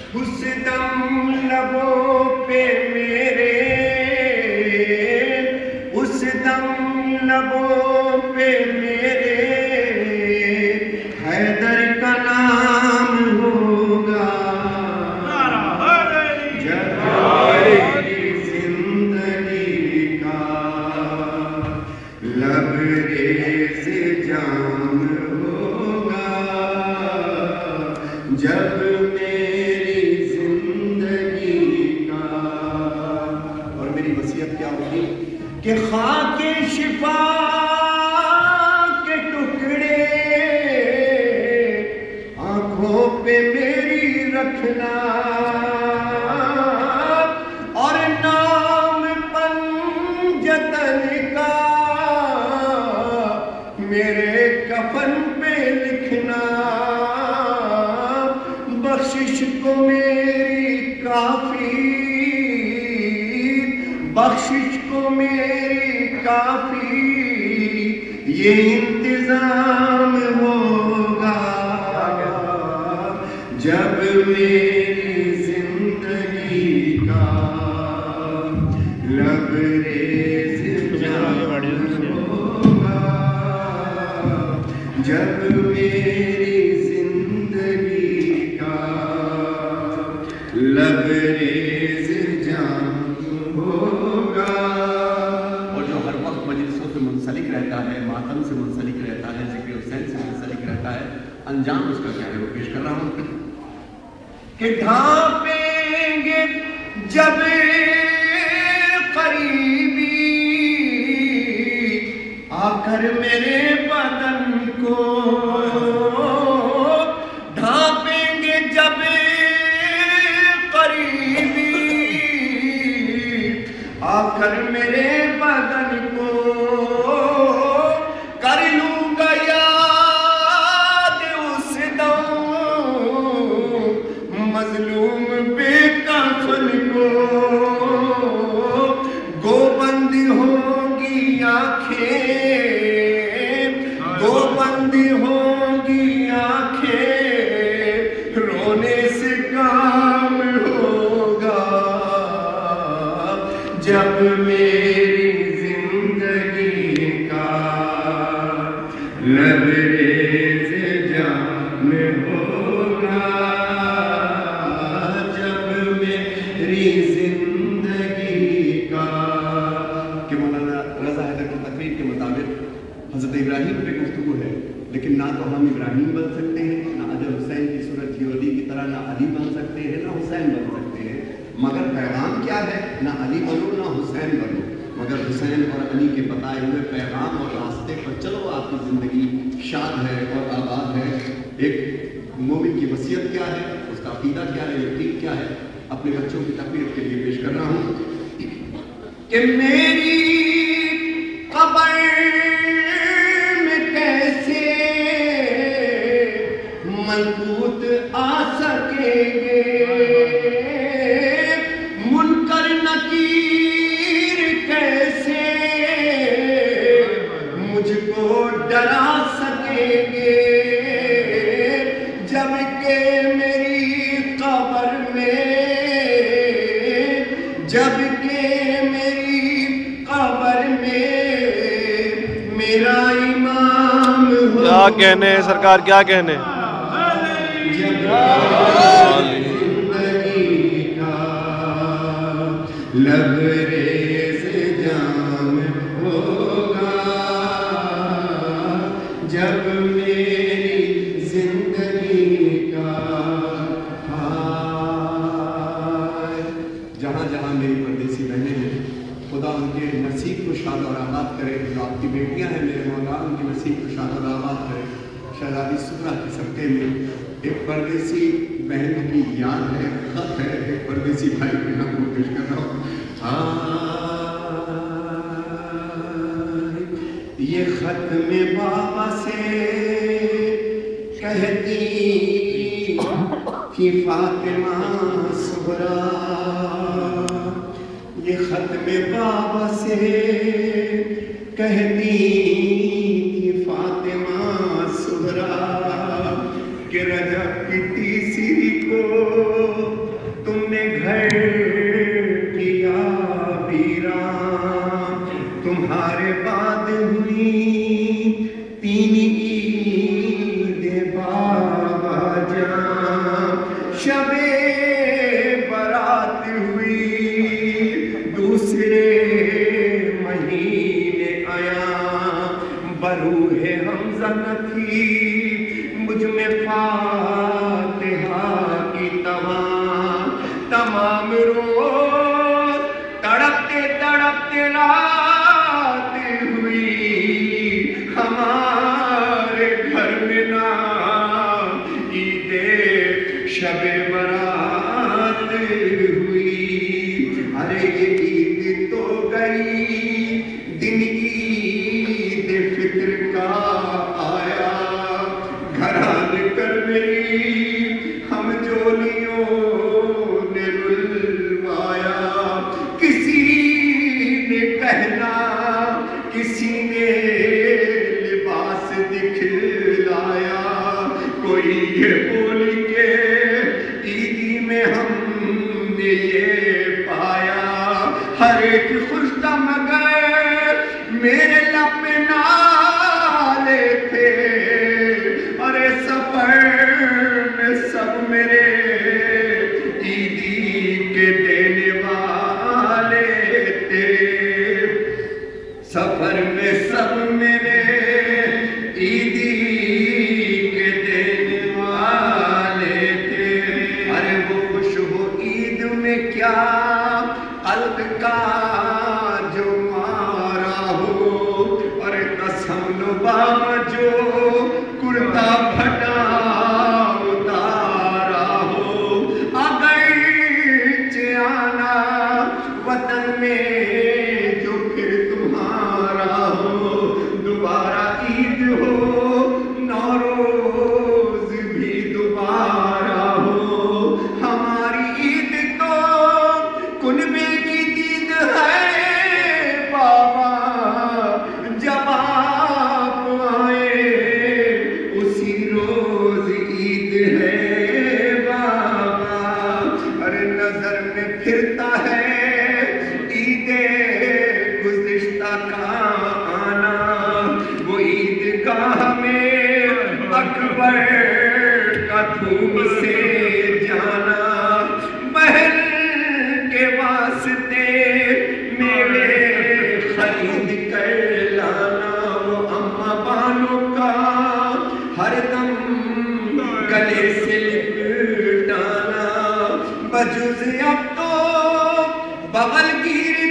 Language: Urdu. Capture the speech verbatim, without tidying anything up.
اس دم لبوں پہ میرے، اس دم لبوں پہ میرے حیدر کا نام ہوگا، جب میری زندگی کا لبریز جام ہوگا، جب میری زندگی کا۔ اور میری وصیت کیا ہوگی کہ خاک شفا کے ٹکڑے آنکھوں پہ میری رکھنا، اور نام پنجتن کا میرے کفن پہ لکھنا، بخشش کو میری کافی، بخشش کو میری کافی یہ انتظام ہوگا، جب میری زندگی کا لبریز جام ہوگا، جب میری زندگی کا لبریز جام ہوگا۔ اور جو ہر وقت مجلسوں سے منسلک رہتا ہے، ماتم سے منسلک رہتا ہے، ذکر حسین سے منسلک رہتا ہے، انجام اس کا کیا ہے وہ پیش کر رہا ہوں کہ ڈھانپیں گے جب قریبی آ کر میرے بدن کو، ڈھانپیں گے جب قریبی آ کر میرے بدن کو، کر لوں گا یاد اس دم مظلوم بے کفن کو، گوبند ہوں گی آنکھیں، گوبند ہوں گی آنکھیں، رونے سے کام ہوگا، جب میری زندگی کا لبریز جام ہوگا، جب میری زندگی کا۔ کہ مولانا رضا حیدر کی تقریر کے مطابق حضرت ابراہیم پہ گفتگو ہے، لیکن نہ تو ہم ابراہیم بن سکتے ہیں، نہ اجل حسین کی صورت جیولی کی طرح نہ علی بن سکتے ہیں، نہ حسین بن سکتے ہیں، مگر پیغام کیا ہے؟ نہ علی بنو نہ حسین بنو، مگر حسین اور علی کے بتائے ہوئے پیغام اور راستے پر چلو، آپ کی زندگی شاد ہے اور آباد ہے۔ ایک مومن کی وصیت کیا ہے، اس کا عقیدہ کیا ہے، یقین کیا ہے، اپنے بچوں کی تقریر کے لیے پیش کر رہا ہوں کہ میری قبر میں کیسے ملکوت آ سکیں گے، منکر نکیر کیسے مجھ کو ڈرا سکیں گے، جب کہ میری قبر میں، جب کہ میری قبر میں میرا امام ہو۔ کیا کہنے سرکار، کیا کہنے؟ زندگی کا لبریز جام ہوگا، جب میری زندگی کا۔ جہاں جہاں میری پردیسی بہنیں ہیں، خدا ان کے نصیب کو شاد اور آباد کرے، جو آپ کی بیٹیاں ہیں میرے مولا، ان کی نصیب کو شاد اور آباد کرے۔ شہزادی سدرا کے صدقے میں ایک پردیسی بہن کی یاد ہے، خط ہے، ایک پردیسی بھائی کے نام کو پیش کر رہا ہوں۔ یہ خط میں بابا سے کہتی کہ فاطمہ صغرا، یہ خط میں بابا سے کہتی کہ فاطمہ صغرا کہ رجب کی تیسری کو شب برات ہوئی دوسرے مہینے آیا بروح حمزہ نہ تھی مجھ میں فاتحہ کی تواں تمام روز تڑپتے تڑپتے رات ہوئی ہمارے گھر میں نا عید شب برات ہوئی ارے یہ عید تو گئی دن عید فطر کا آیا گھران کر میری ہم جولیوں نے رلوایا کسی نے کہنا کسی نے لباس دکھلایا کوئی یہ بولی کہ عیدی میں ہم نے یہ پایا ہر ایک خوش تھا مگر میرے لب پہ نالے تھے ارے سفر میں سب میرے عیدی کے دینے والے تھے سفر میں سب میرے عیدی کے دینے والے تھے ارے وہ خوش ہو عید میں کیا قلب کا جو مارا ہو ارے قسم نبا جو کرتا پھٹا اتارا ہو اگر آنا وطن میں جو پھر تمہارا ہو دوبارہ عید ہو نوروز بھی دوبارہ ہو ہماری عید تو کنبے کی دید ہے بابا جب آپ آئے اسی روز عید ہے بابا ارے نظر میں پھرتا ہے عید گزشتہ کا آنا وہ عید گاہ میں اکبر کا دھوم سے جانا بہن کے واسطے میوے خرید کر لانا وہ اماں بانوں کا ہر دم گلے سے لپٹانا بجز اب تو بغل گیری